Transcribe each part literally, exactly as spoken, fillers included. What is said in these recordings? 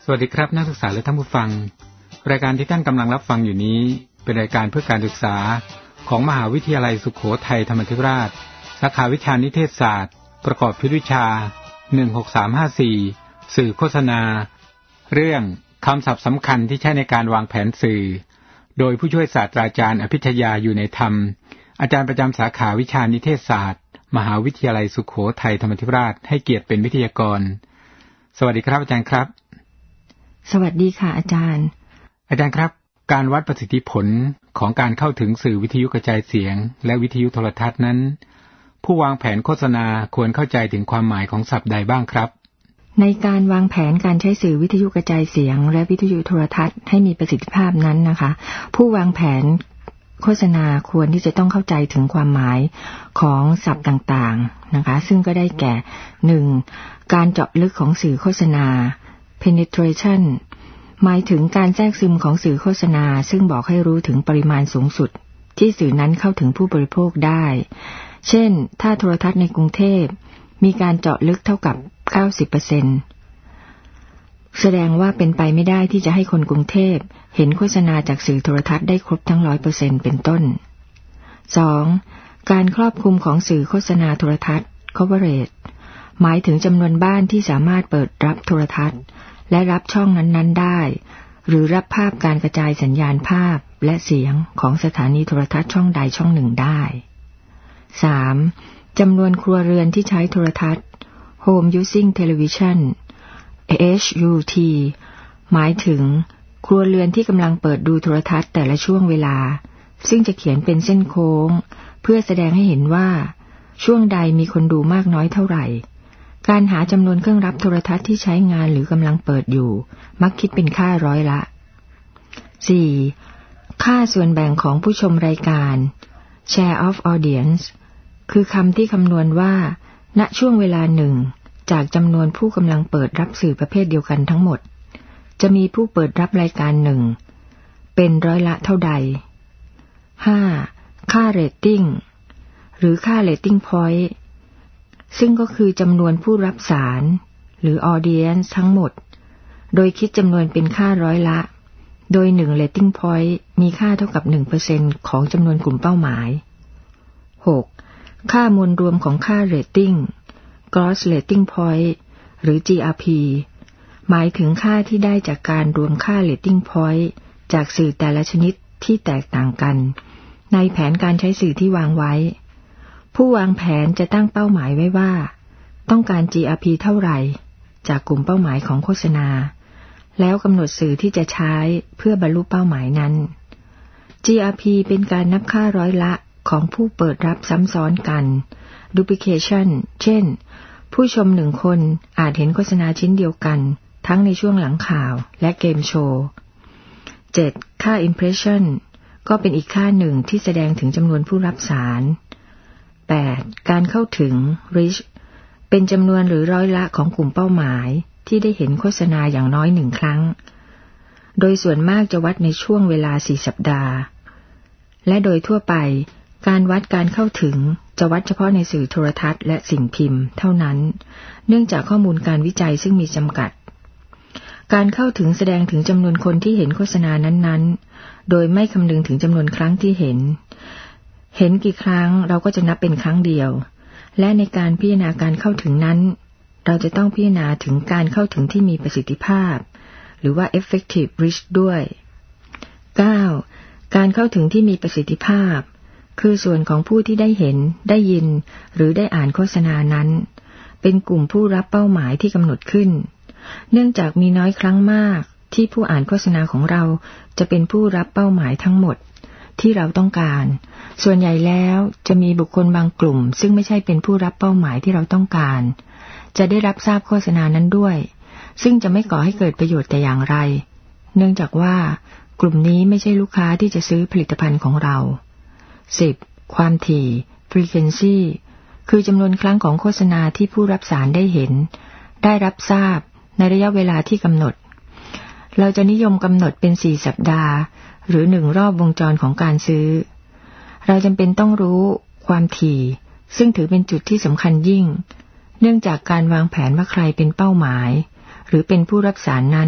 สวัสดีครับนักศึกษาและท่านผู้ฟังรายการที่ท่านกำลังรับฟังอยู่นี้เป็นรายการเพื่อการศึกษาของมหาวิทยาลัยสุโขทัยธรรมาธิราชสาขาวิชานิเทศศาสตร์ประกอบพิวิชาหนึ่งหกสามห้าสี่สื่อโฆษณาเรื่องคำศัพท์สำคัญที่ใช้ในการวางแผนสื่อโดยผู้ช่วยศาสตราจารย์อภิชยาอยู่ในธรรมอาจารย์ประจำสาขาวิชานิเทศศาสตร์มหาวิทยาลัยสุโขทัยธรรมาธิราชให้เกียรติเป็นวิทยากรสวัสดีครับอาจารย์ครับสวัสดีค่ะอาจารย์อาจารย์ครับการวัดประสิทธิผลของการเข้าถึงสื่อวิทยุกระจายเสียงและวิทยุโทรทัศน์นั้นผู้วางแผนโฆษณาควรเข้าใจถึงความหมายของศัพท์ใดบ้างครับในการวางแผนการใช้สื่อวิทยุกระจายเสียงและวิทยุโทรทัศน์ให้มีประสิทธิภาพนั้นนะคะผู้วางแผนโฆษณาควรที่จะต้องเข้าใจถึงความหมายของศัพท์ต่างๆนะคะซึ่งก็ได้แก่ หนึ่ง การเจาะลึกของสื่อโฆษณา penetration หมายถึงการแทรกซึมของสื่อโฆษณาซึ่งบอกให้รู้ถึงปริมาณสูงสุดที่สื่อนั้นเข้าถึงผู้บริโภคได้เช่นถ้าโทรทัศน์ในกรุงเทพมีการเจาะลึกเท่ากับ เก้าสิบเปอร์เซ็นต์ แสดงว่าเป็นไปไม่ได้ที่จะให้คนกรุงเทพเห็นโฆษณาจากสื่อโทรทัศน์ได้ครบทั้ง ร้อยเปอร์เซ็นต์ เป็นต้น สอง การครอบคลุมของสื่อโฆษณาโทรทัศน์ coverage หมายถึงจำนวนบ้านที่สามารถเปิดรับโทรทัศน์และรับช่องนั้นๆได้หรือรับภาพการกระจายสัญญาณภาพและเสียงของสถานีโทรทัศน์ช่องใดช่องหนึ่งได้ สาม จำนวนครัวเรือนที่ใช้โทรทัศน์ Home Using Television เอช ยู ที หมายถึงครัวเรือนที่กำลังเปิดดูโทรทัศน์แต่ละช่วงเวลาซึ่งจะเขียนเป็นเส้นโค้งเพื่อแสดงให้เห็นว่าช่วงใดมีคนดูมากน้อยเท่าไหร่การหาจำนวนเครื่องรับโทรทัศน์ที่ใช้งานหรือกำลังเปิดอยู่มักคิดเป็นค่าร้อยละ สี่ ค่าส่วนแบ่งของผู้ชมรายการ Share of Audience คือคำที่คำนวณว่าณช่วงเวลาหนึ่งจากจำนวนผู้กำลังเปิดรับสื่อประเภทเดียวกันทั้งหมดจะมีผู้เปิดรับรายการหนึ่งเป็นร้อยละเท่าใด ห้า ค่าเรตติ้งหรือค่าเรตติ้งพอยต์ซึ่งก็คือจำนวนผู้รับสารหรือ audience ทั้งหมดโดยคิดจำนวนเป็นค่าร้อยละโดยหนึ่ง rating point มีค่าเท่ากับ หนึ่งเปอร์เซ็นต์ ของจำนวนกลุ่มเป้าหมาย หก ค่ามวลรวมของค่า rating gross rating point หรือ จี อาร์ พี หมายถึงค่าที่ได้จากการรวมค่า rating point จากสื่อแต่ละชนิดที่แตกต่างกันในแผนการใช้สื่อที่วางไว้ผู้วางแผนจะตั้งเป้าหมายไว้ว่าต้องการ จี อาร์ พี เท่าไหร่จากกลุ่มเป้าหมายของโฆษณาแล้วกำหนดสื่อที่จะใช้เพื่อบรรลุเป้าหมายนั้น จี อาร์ พี เป็นการนับค่าร้อยละของผู้เปิดรับซ้ำซ้อนกัน duplication เช่นผู้ชมหนึ่งคนอาจเห็นโฆษณาชิ้นเดียวกันทั้งในช่วงหลังข่าวและเกมโชว์ เจ็ด ค่า impression ก็เป็นอีกค่าหนึ่งที่แสดงถึงจำนวนผู้รับสารแปด การเข้าถึง reach เป็นจำนวนหรือร้อยละของกลุ่มเป้าหมายที่ได้เห็นโฆษณาอย่างน้อยหนึ่งครั้งโดยส่วนมากจะวัดในช่วงเวลาสี่สัปดาห์และโดยทั่วไปการวัดการเข้าถึงจะวัดเฉพาะในสื่อโทรทัศน์และสิ่งพิมพ์เท่านั้นเนื่องจากข้อมูลการวิจัยซึ่งมีจำกัดการเข้าถึงแสดงถึงจำนวนคนที่เห็นโฆษณานั้นๆโดยไม่คำนึงถึงจำนวนครั้งที่เห็นเห็นกี่ครั้งเราก็จะนับเป็นครั้งเดียวและในการพิจารณาการเข้าถึงนั้นเราจะต้องพิจารณาถึงการเข้าถึงที่มีประสิทธิภาพหรือว่า effective reach ด้วย เก้า การเข้าถึงที่มีประสิทธิภาพคือส่วนของผู้ที่ได้เห็นได้ยินหรือได้อ่านโฆษณานั้นเป็นกลุ่มผู้รับเป้าหมายที่กำหนดขึ้นเนื่องจากมีน้อยครั้งมากที่ผู้อ่านโฆษณาของเราจะเป็นผู้รับเป้าหมายทั้งหมดที่เราต้องการส่วนใหญ่แล้วจะมีบุคคลบางกลุ่มซึ่งไม่ใช่เป็นผู้รับเป้าหมายที่เราต้องการจะได้รับทราบโฆษณานั้นด้วยซึ่งจะไม่ก่อให้เกิดประโยชน์แต่อย่างไรเนื่องจากว่ากลุ่มนี้ไม่ใช่ลูกค้าที่จะซื้อผลิตภัณฑ์ของเรา สิบ ความถี่ frequency คือจำนวนครั้งของโฆษณาที่ผู้รับสารได้เห็นได้รับทราบในระยะเวลาที่กำหนดเราจะนิยมกำหนดเป็นสี่สัปดาห์หรือหนึ่งรอบวงจรของการซื้อเราจำเป็นต้องรู้ความถี่ซึ่งถือเป็นจุดที่สำคัญยิ่งเนื่องจากการวางแผนว่าใครเป็นเป้าหมายหรือเป็นผู้รับสารนั้น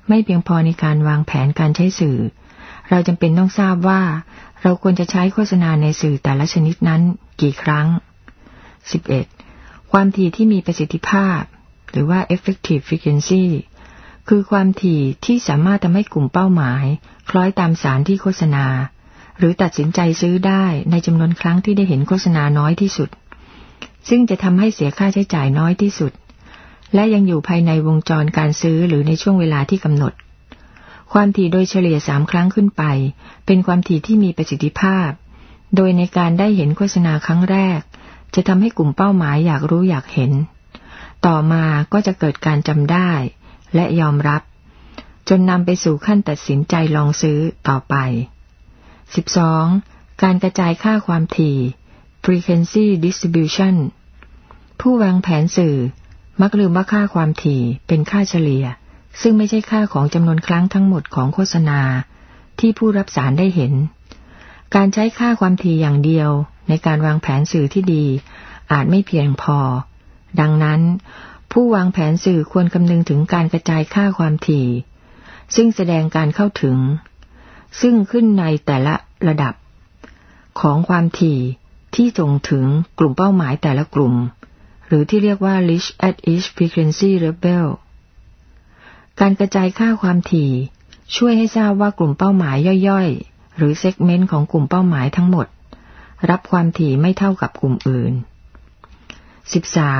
ไม่เพียงพอในการวางแผนการใช้สื่อเราจำเป็นต้องทราบว่าเราควรจะใช้โฆษณาในสื่อแต่ละชนิดนั้นกี่ครั้ง สิบเอ็ด ความถี่ที่มีประสิทธิภาพหรือว่า effective frequency คือความถี่ที่สามารถทำให้กลุ่มเป้าหมายคล้อยตามสารที่โฆษณาหรือตัดสินใจซื้อได้ในจำนวนครั้งที่ได้เห็นโฆษณาน้อยที่สุดซึ่งจะทำให้เสียค่าใช้จ่ายน้อยที่สุดและยังอยู่ภายในวงจรการซื้อหรือในช่วงเวลาที่กำหนดความถี่โดยเฉลี่ยสามครั้งขึ้นไปเป็นความถี่ที่มีประสิทธิภาพโดยในการได้เห็นโฆษณาครั้งแรกจะทำให้กลุ่มเป้าหมายอยากรู้อยากเห็นต่อมาก็จะเกิดการจำได้และยอมรับจนนำไปสู่ขั้นตัดสินใจลองซื้อต่อไป สิบสอง การกระจายค่าความถี่ frequency distribution ผู้วางแผนสื่อมักลืมว่าค่าความถี่เป็นค่าเฉลี่ยซึ่งไม่ใช่ค่าของจำนวนครั้งทั้งหมดของโฆษณาที่ผู้รับสารได้เห็นการใช้ค่าความถี่อย่างเดียวในการวางแผนสื่อที่ดีอาจไม่เพียงพอดังนั้นผู้วางแผนสื่อควรคำนึงถึงการกระจายค่าความถี่ซึ่งแสดงการเข้าถึงซึ่งขึ้นในแต่ละระดับของความถี่ที่ส่งถึงกลุ่มเป้าหมายแต่ละกลุ่มหรือที่เรียกว่า reach at each frequency level การกระจายค่าความถี่ช่วยให้ทราบว่ากลุ่มเป้าหมายย่อยๆหรือ segment ของกลุ่มเป้าหมายทั้งหมดรับความถี่ไม่เท่ากับกลุ่มอื่น สิบสาม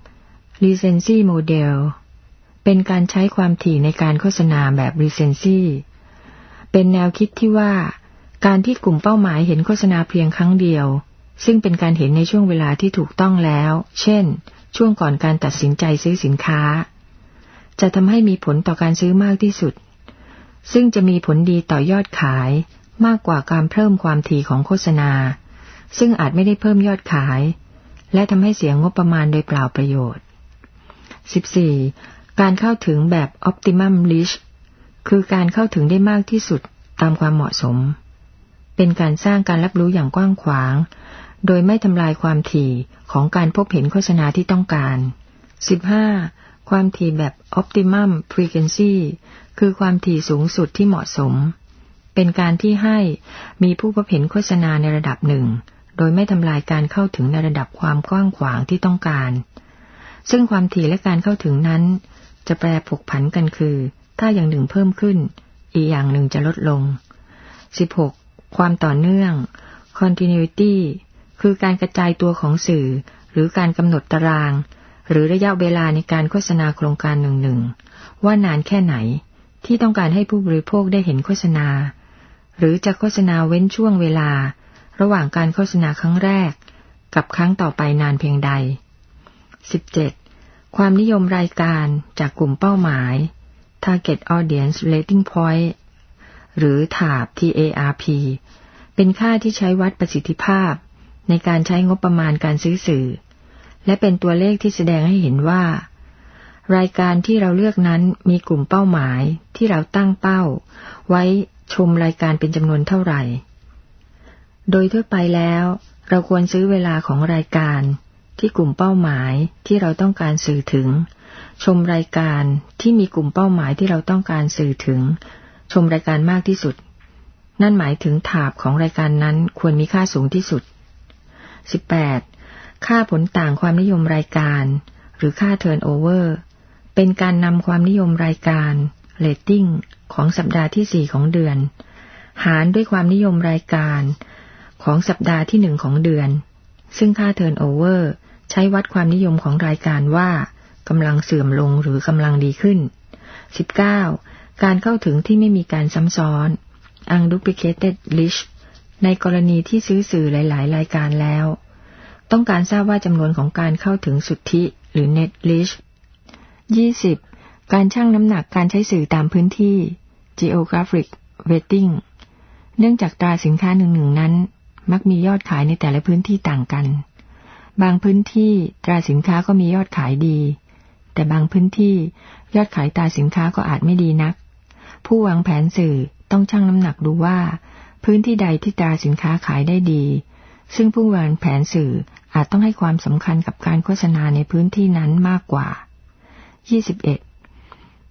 recency model เป็นการใช้ความถี่ในการโฆษณาแบบ recency เป็นแนวคิดที่ว่าการที่กลุ่มเป้าหมายเห็นโฆษณาเพียงครั้งเดียวซึ่งเป็นการเห็นในช่วงเวลาที่ถูกต้องแล้วเช่นช่วงก่อนการตัดสินใจซื้อสินค้าจะทำให้มีผลต่อการซื้อมากที่สุดซึ่งจะมีผลดีต่อยอดขายมากกว่าการเพิ่มความถี่ของโฆษณาซึ่งอาจไม่ได้เพิ่มยอดขายและทำให้เสียงบประมาณโดยเปล่าประโยชน์ สิบสี่ การเข้าถึงแบบ optimum reach คือการเข้าถึงได้มากที่สุดตามความเหมาะสมเป็นการสร้างการรับรู้อย่างกว้างขวางโดยไม่ทำลายความถี่ของการพบเห็นโฆษณาที่ต้องการ สิบห้า ความถี่แบบ optimum frequency คือความถี่สูงสุดที่เหมาะสมเป็นการที่ให้มีผู้พบเห็นโฆษณาในระดับหนึ่งโดยไม่ทำลายการเข้าถึงในระดับความกว้างขวางที่ต้องการซึ่งความถี่และการเข้าถึงนั้นจะแปรผกผันกันคือถ้าอย่างหนึ่งเพิ่มขึ้นอีกอย่างหนึ่งจะลดลง สิบหก ความต่อเนื่อง continuity คือการกระจายตัวของสื่อหรือการกำหนดตารางหรือระยะเวลาในการโฆษณาโครงการหนึ่งๆว่านานแค่ไหนที่ต้องการให้ผู้บริโภคได้เห็นโฆษณาหรือจะโฆษณาเว้นช่วงเวลาระหว่างการโฆษณาครั้งแรกกับครั้งต่อไปนานเพียงใด สิบเจ็ด ความนิยมรายการจากกลุ่มเป้าหมาย Target Audience Rating Point หรือ ที เอ พี ที เอ อาร์ พี เป็นค่าที่ใช้วัดประสิทธิภาพในการใช้งบประมาณการซื้อสื่อและเป็นตัวเลขที่แสดงให้เห็นว่ารายการที่เราเลือกนั้นมีกลุ่มเป้าหมายที่เราตั้งเป้าไว้ชมรายการเป็นจำนวนเท่าไหร่โดยทั่วไปแล้วเราควรซื้อเวลาของรายการที่กลุ่มเป้าหมายที่เราต้องการสื่อถึงชมรายการที่มีกลุ่มเป้าหมายที่เราต้องการสื่อถึงชมรายการมากที่สุดนั่นหมายถึงถาบของรายการนั้นควรมีค่าสูงที่สุด สิบแปด ค่าผลต่างความนิยมรายการหรือค่า turnover เป็นการนำความนิยมรายการ rating ของสัปดาห์ที่สี่ของเดือนหารด้วยความนิยมรายการของสัปดาห์ที่หนึ่งของเดือนซึ่งค่า turnover ใช้วัดความนิยมของรายการว่ากำลังเสื่อมลงหรือกำลังดีขึ้น สิบเก้า การเข้าถึงที่ไม่มีการซ้ำซ้อน unduplicated reach ในกรณีที่ซื้อสื่อหลายๆรายการแล้วต้องการทราบว่าจำนวนของการเข้าถึงสุทธิหรือ net reach ยี่สิบ การชั่งน้ำหนักการใช้สื่อตามพื้นที่ geographic weighting เนื่องจากตราสินค้าหนึ่งๆนั้นมักมียอดขายในแต่ละพื้นที่ต่างกันบางพื้นที่ตราสินค้าก็มียอดขายดีแต่บางพื้นที่ยอดขายตราสินค้าก็อาจไม่ดีนักผู้วางแผนสื่อต้องชั่งน้ำหนักดูว่าพื้นที่ใดที่ตราสินค้าขายได้ดีซึ่งผู้วางแผนสื่ออาจต้องให้ความสำคัญกับการโฆษณาในพื้นที่นั้นมากกว่า ยี่สิบเอ็ด เท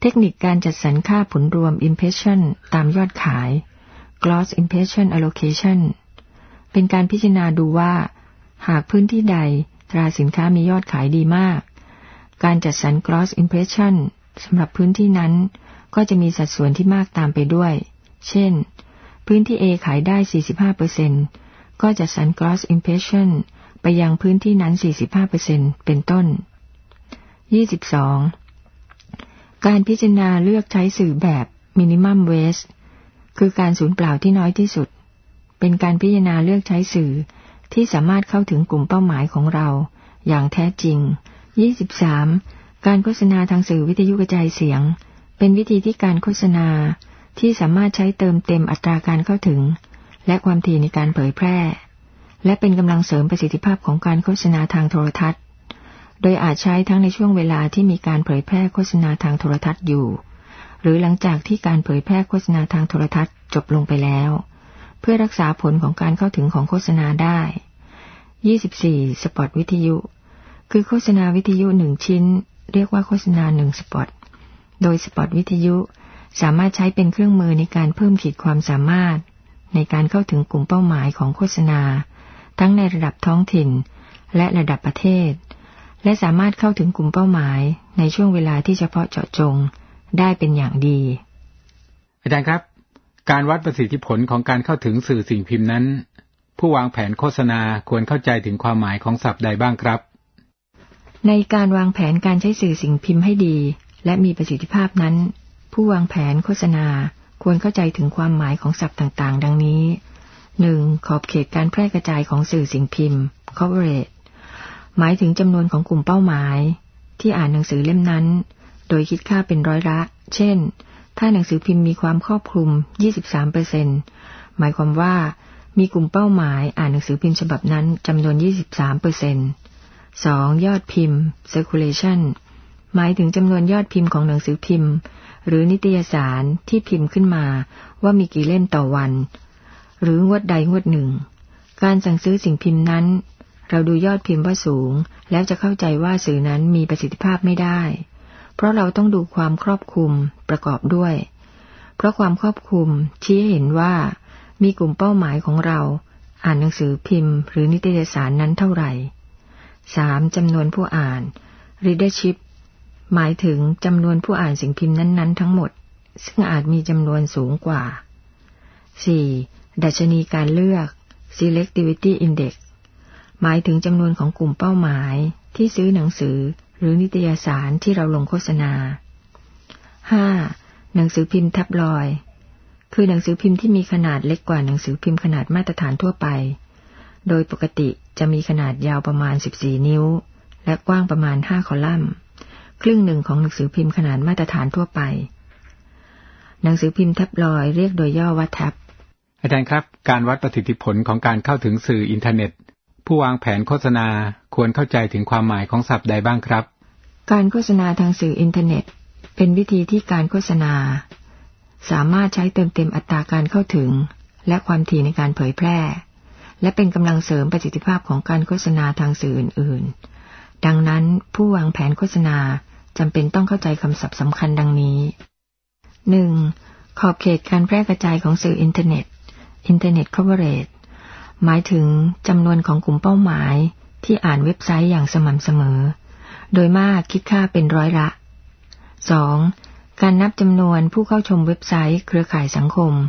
คนิคการจัดสรรค่าผลรวม impression ตามยอดขาย gross impression allocation เป็นการพิจารณาดูว่าหากพื้นที่ใดตราสินค้ามียอดขายดีมากการจัดสรร gross impression สำหรับพื้นที่นั้นก็จะมีสัดส่วนที่มากตามไปด้วยเช่นพื้นที่ A ขายได้ สี่สิบห้าเปอร์เซ็นต์ ก็จัดสรร gross impression ไปยังพื้นที่นั้น สี่สิบห้าเปอร์เซ็นต์ เป็นต้น ยี่สิบสอง การพิจารณาเลือกใช้สื่อแบบ minimum waste คือการสูญเปล่าที่น้อยที่สุดเป็นการพิจารณาเลือกใช้สื่อที่สามารถเข้าถึงกลุ่มเป้าหมายของเราอย่างแท้จริง ยี่สิบสาม การโฆษณาทางสื่อวิทยุกระจายเสียงเป็นวิธีที่การโฆษณาที่สามารถใช้เติมเต็มอัตราการเข้าถึงและความถี่ในการเผยแพร่และเป็นกำลังเสริมประสิทธิภาพของการโฆษณาทางโทรทัศน์โดยอาจใช้ทั้งในช่วงเวลาที่มีการเผยแพร่โฆษณาทางโทรทัศน์อยู่หรือหลังจากที่การเผยแพร่โฆษณาทางโทรทัศน์จบลงไปแล้วเพื่อรักษาผลของการเข้าถึงของโฆษณาได้ ยี่สิบสี่ สปอตวิทยุคือโฆษณาวิทยุหนึ่งชิ้นเรียกว่าโฆษณาหนึ่งสปอตโดยสปอตวิทยุสามารถใช้เป็นเครื่องมือในการเพิ่มขีดความสามารถในการเข้าถึงกลุ่มเป้าหมายของโฆษณาทั้งในระดับท้องถิ่นและระดับประเทศและสามารถเข้าถึงกลุ่มเป้าหมายในช่วงเวลาที่เฉพาะเจาะจงได้เป็นอย่างดีอาจารย์ครับการวัดประสิทธิผลของการเข้าถึงสื่อสิ่งพิมพ์นั้นผู้วางแผนโฆษณาควรเข้าใจถึงความหมายของศัพท์ใดบ้างครับในการวางแผนการใช้สื่อสิ่งพิมพ์ให้ดีและมีประสิทธิภาพนั้นผู้วางแผนโฆษณาควรเข้าใจถึงความหมายของศัพท์ต่างๆดังนี้ หนึ่ง ขอบเขตการแพร่กระจายของสื่อสิ่งพิมพ์ coverage หมายถึงจำนวนของกลุ่มเป้าหมายที่อ่านหนังสือเล่มนั้นโดยคิดค่าเป็นร้อยละเช่นถ้าหนังสือพิมพ์มีความครอบคลุม ยี่สิบสามเปอร์เซ็นต์ หมายความว่ามีกลุ่มเป้าหมายอ่านหนังสือพิมพ์ฉบับนั้นจำนวน ยี่สิบสามเปอร์เซ็นต์ สอง ยอดพิมพ์ circulation หมายถึงจำนวนยอดพิมพ์ของหนังสือพิมพ์หรือนิตยสารที่พิมพ์ขึ้นมาว่ามีกี่เล่มต่อวันหรืองวดใดงวดหนึ่งการสั่งซื้อสิ่งพิมพ์นั้นเราดูยอดพิมพ์ว่าสูงแล้วจะเข้าใจว่าสื่อนั้นมีประสิทธิภาพไม่ได้เพราะเราต้องดูความครอบคลุมประกอบด้วยเพราะความครอบคลุมชี้ให้เห็นว่ามีกลุ่มเป้าหมายของเราอ่านหนังสือพิมพ์หรือนิตยสารนั้นเท่าไหร่ สาม จำนวนผู้อ่าน readership หมายถึงจำนวนผู้อ่านสิ่งพิมพ์นั้นๆทั้งหมดซึ่งอาจมีจำนวนสูงกว่า สี่ ดัชนีการเลือก selectivity index หมายถึงจำนวนของกลุ่มเป้าหมายที่ซื้อหนังสือหรือนิตยสารที่เราลงโฆษณา ห้า หนังสือพิมพ์แท็บลอยด์คือหนังสือพิมพ์ที่มีขนาดเล็กกว่าหนังสือพิมพ์ขนาดมาตรฐานทั่วไปโดยปกติจะมีขนาดยาวประมาณสิบสี่นิ้วและกว้างประมาณห้าคอลัมน์ครึ่งหนึ่งของหนังสือพิมพ์ขนาดมาตรฐานทั่วไปหนังสือพิมพ์แท็บลอยด์เรียกโดยย่อว่าแท็บอาจารย์ครับการวัดประสิทธิผลของการเข้าถึงสื่ออินเทอร์เน็ตผู้วางแผนโฆษณาควรเข้าใจถึงความหมายของศัพท์ใดบ้างครับการโฆษณาทางสื่ออินเทอร์เน็ตเป็นวิธีที่การโฆษณาสามารถใช้เติมเต็มอัตราการเข้าถึงและความถี่ในการเผยแพร่และเป็นกำลังเสริมประสิทธิภาพของการโฆษณาทางสื่ออื่นๆดังนั้นผู้วางแผนโฆษณาจำเป็นต้องเข้าใจคำศัพท์สำคัญดังนี้ หนึ่ง ขอบเขตการแพร่กระจายของสื่ออินเทอร์เน็ต Internet Coverage หมายถึงจำนวนของกลุ่มเป้าหมายที่อ่านเว็บไซต์อย่างสม่ำเสมอโดยมากคิดค่าเป็นร้อยละ สอง การนับจำนวนผู้เข้าชมเว็บไซต์เครือข่ายสังคม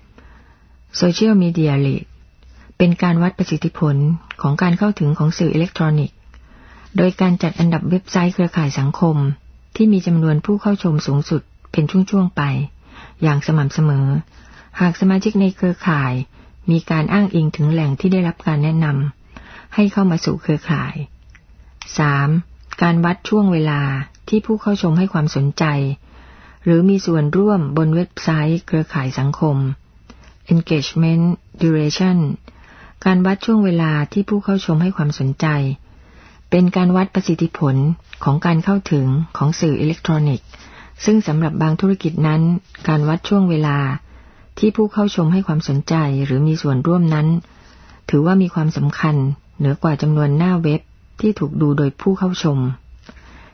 Social Media Lead เป็นการวัดประสิทธิผลของการเข้าถึงของสื่ออิเล็กทรอนิกส์โดยการจัดอันดับเว็บไซต์เครือข่ายสังคมที่มีจำนวนผู้เข้าชมสูงสุดเป็นช่วงๆไปอย่างสม่ำเสมอหากสมาชิกในเครือข่ายมีการอ้างอิงถึงแหล่งที่ได้รับการแนะนำให้เข้ามาสู่เครือข่าย สาม การวัดช่วงเวลาที่ผู้เข้าชมให้ความสนใจหรือมีส่วนร่วมบนเว็บไซต์เครือข่ายสังคม engagement duration การวัดช่วงเวลาที่ผู้เข้าชมให้ความสนใจเป็นการวัดประสิทธิผลของการเข้าถึงของสื่ออิเล็กทรอนิกส์ซึ่งสำหรับบางธุรกิจนั้นการวัดช่วงเวลาที่ผู้เข้าชมให้ความสนใจหรือมีส่วนร่วมนั้นถือว่ามีความสำคัญเหนือกว่าจำนวนหน้าเว็บที่ถูกดูโดยผู้เข้าชม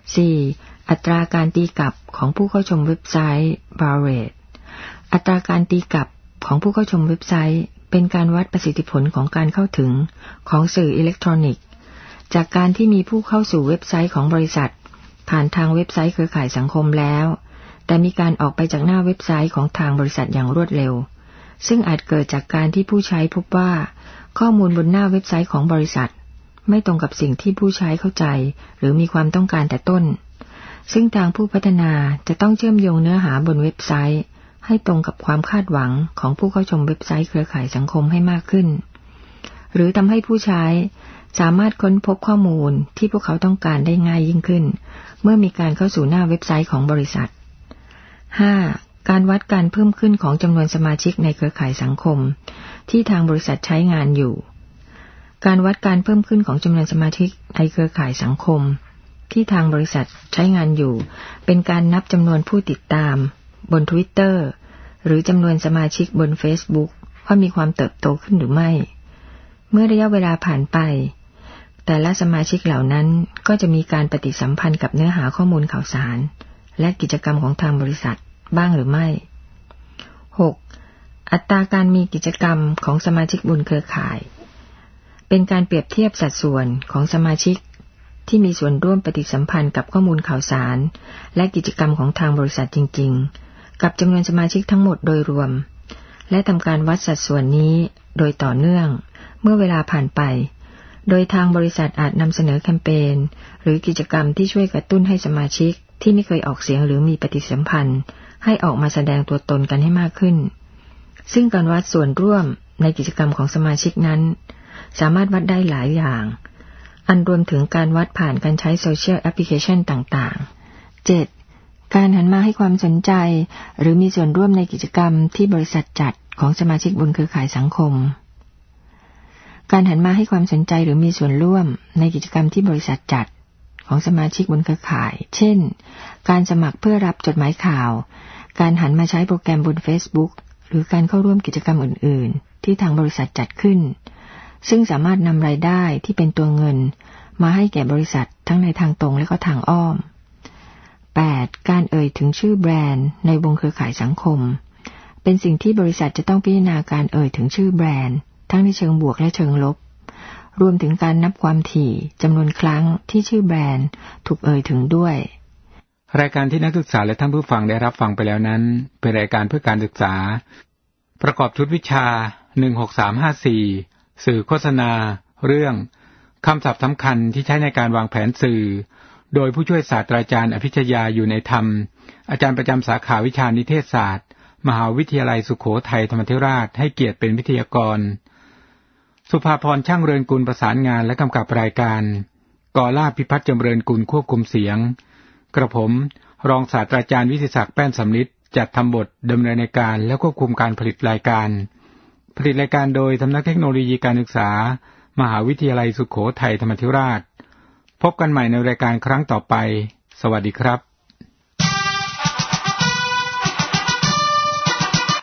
สี่. อัตราการตีกลับของผู้เข้าชมเว็บไซต์ Bounce Rate อัตราการตีกลับของผู้เข้าชมเว็บไซต์เป็นการวัดประสิทธิผลของการเข้าถึงของสื่ออิเล็กทรอนิกส์จากการที่มีผู้เข้าสู่เว็บไซต์ของบริษัทผ่านทางเว็บไซต์เครือข่ายสังคมแล้วแต่มีการออกไปจากหน้าเว็บไซต์ของทางบริษัทอย่างรวดเร็วซึ่งอาจเกิดจากการที่ผู้ใช้พบว่าข้อมูลบนหน้าเว็บไซต์ของบริษัทไม่ตรงกับสิ่งที่ผู้ใช้เข้าใจหรือมีความต้องการแต่ต้นซึ่งทางผู้พัฒนาจะต้องเชื่อมโยงเนื้อหาบนเว็บไซต์ให้ตรงกับความคาดหวังของผู้เข้าชมเว็บไซต์เครือข่ายสังคมให้มากขึ้นหรือทำให้ผู้ใช้สามารถค้นพบข้อมูลที่พวกเขาต้องการได้ง่ายยิ่งขึ้นเมื่อมีการเข้าสู่หน้าเว็บไซต์ของบริษัท ห้า. การวัดการเพิ่มขึ้นของจำนวนสมาชิกในเครือข่ายสังคมที่ทางบริษัทใช้งานอยู่การวัดการเพิ่มขึ้นของจำนวนสมาชิกในเครือข่ายสังคมที่ทางบริษัทใช้งานอยู่เป็นการนับจำนวนผู้ติดตามบน Twitter หรือจำนวนสมาชิกบน Facebook ว่ามีความเติบโตขึ้นหรือไม่เมื่อระยะเวลาผ่านไปแต่ละสมาชิกเหล่านั้นก็จะมีการปฏิสัมพันธ์กับเนื้อหาข้อมูลข่าวสารและกิจกรรมของทางบริษัทบ้างหรือไม่ หก. อัตราการมีกิจกรรมของสมาชิกบนเครือข่ายเป็นการเปรียบเทียบสัดส่วนของสมาชิกที่มีส่วนร่วมปฏิสัมพันธ์กับข้อมูลข่าวสารและกิจกรรมของทางบริษัทจริงๆกับจำนวนสมาชิกทั้งหมดโดยรวมและทำการวัดสัดส่วนนี้โดยต่อเนื่องเมื่อเวลาผ่านไปโดยทางบริษัทอาจนำเสนอแคมเปญหรือกิจกรรมที่ช่วยกระตุ้นให้สมาชิกที่ไม่เคยออกเสียงหรือมีปฏิสัมพันธ์ให้ออกมาแสดงตัวตนกันให้มากขึ้นซึ่งการวัดส่วนร่วมในกิจกรรมของสมาชิกนั้นสามารถวัดได้หลายอย่างอันรวมถึงการวัดผ่านการใช้โซเชียลแอปพลิเคชันต่างๆ เจ็ด. การหันมาให้ความสนใจหรือมีส่วนร่วมในกิจกรรมที่บริษัทจัดของสมาชิกบนเครือข่ายสังคมการหันมาให้ความสนใจหรือมีส่วนร่วมในกิจกรรมที่บริษัทจัดของสมาชิกบนเครือข่ายเช่นการสมัครเพื่อรับจดหมายข่าวการหันมาใช้โปรแกรมบน Facebook หรือการเข้าร่วมกิจกรรมอื่นๆที่ทางบริษัทจัดขึ้นซึ่งสามารถนำรายได้ที่เป็นตัวเงินมาให้แก่บริษัททั้งในทางตรงและก็ทางอ้อม แปด. การเอ่ยถึงชื่อแบรนด์ในวงเครือข่ายสังคมเป็นสิ่งที่บริษัทจะต้องพิจารณาการเอ่ยถึงชื่อแบรนด์ทั้งในเชิงบวกและเชิงลบรวมถึงการนับความถี่จำนวนครั้งที่ชื่อแบรนด์ถูกเอ่ยถึงด้วยรายการที่นักศึกษาและท่านผู้ฟังได้รับฟังไปแล้วนั้นเป็นรายการเพื่อการศึกษาประกอบชุดวิชาหนึ่งหกสามห้าสี่สื่อโฆษณาเรื่องคำศัพท์สำคัญที่ใช้ในการวางแผนสื่อโดยผู้ช่วยศาสตราจารย์อภิชยาอยู่ในธรรมอาจารย์ประจำสาขาวิชานิเทศศาสตร์มหาวิทยาลัยสุโขทัยธรรมธิราชให้เกียรติเป็นวิทยากรสุภาพรช่างเริญกุลประสานงานและกำกับรายการกอล่าพิพัฒน์จำเริญกุลควบคุมเสียงกระผมรองศาสตราจารย์วิสิศักดิ์แป้นสำลิดจัดทำบทดำเนินรายการและควบคุมการผลิตรายการผลิตรายการโดยสำนักเทคโนโลยีการศึกษามหาวิทยาลัยสุโขทัยธรรมธิราชพบกันใหม่ในรายการครั้งต่อไปสวัสดีครับ